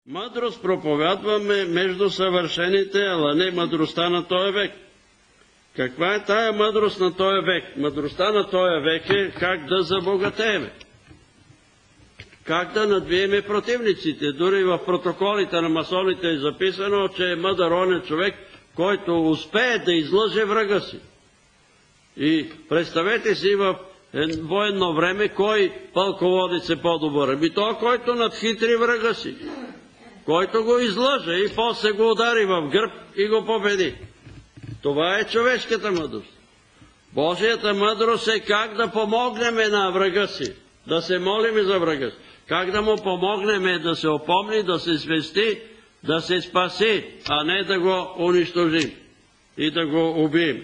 Мъдрост проповядваме между съвършените, ала не мъдростта на този век. Каква е тая мъдрост на този век? Мъдростта на този век е как да забогатееме. Как да надвиеме противниците. Дори в протоколите на масоните е записано, че е мъдър онен човек, който успее да излъже врага си. И представете си в военно време, кой пълководец е по-добър. Ами той, който надхитри врага си. Който го излъже и после го удари в гърб и го победи. Това е човешката мъдрост. Божията мъдрост е как да помогнем на врага си, да се молим за врага си. Как да му помогнем да се опомни, да се свести, да се спаси, а не да го унищожим и да го убием.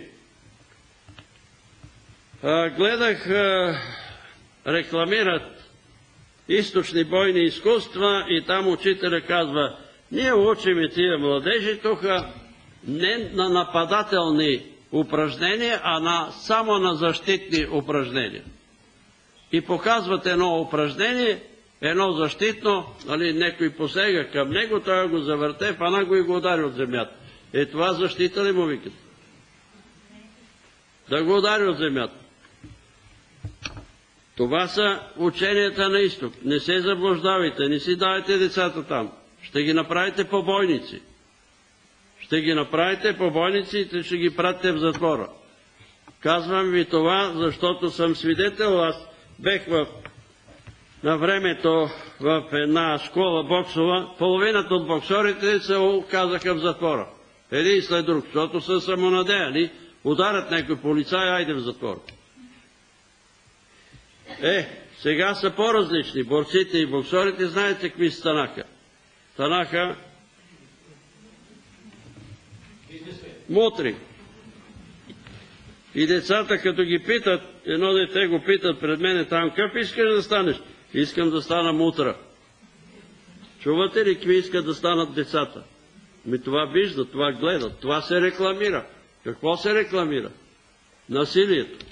Гледах, рекламират източни бойни изкуства и там учителя казва: ние учим тия младежи тук не на нападателни упражнения, а само на защитни упражнения. И показват едно упражнение, едно защитно, некой посега към него, той го завърте, фана го и го удари от земята. Това защита ли му викат? Да го удари от земята. Това са ученията на изток. Не се заблуждавайте, не си давайте децата там. Ще ги направите побойници. Ще ги направите побойници и ще ги пратите в затвора. Казвам ви това, защото съм свидетел. Аз бех на времето в една школа боксова. Половината от боксорите се оказаха в затвора. Един след друг, защото са самонадеяни. Ударят някой полицай, айде в затвора. Сега са по-различни. Борците и боксорите, знаете какви станаха? Станаха мутри. И децата, като ги питат, едно дете го питат пред мене там: какъв искаш да станеш? Искам да стана мутра. Чувате ли какви искат да станат децата? Това виждат, това гледат, това се рекламира. Какво се рекламира? Насилието.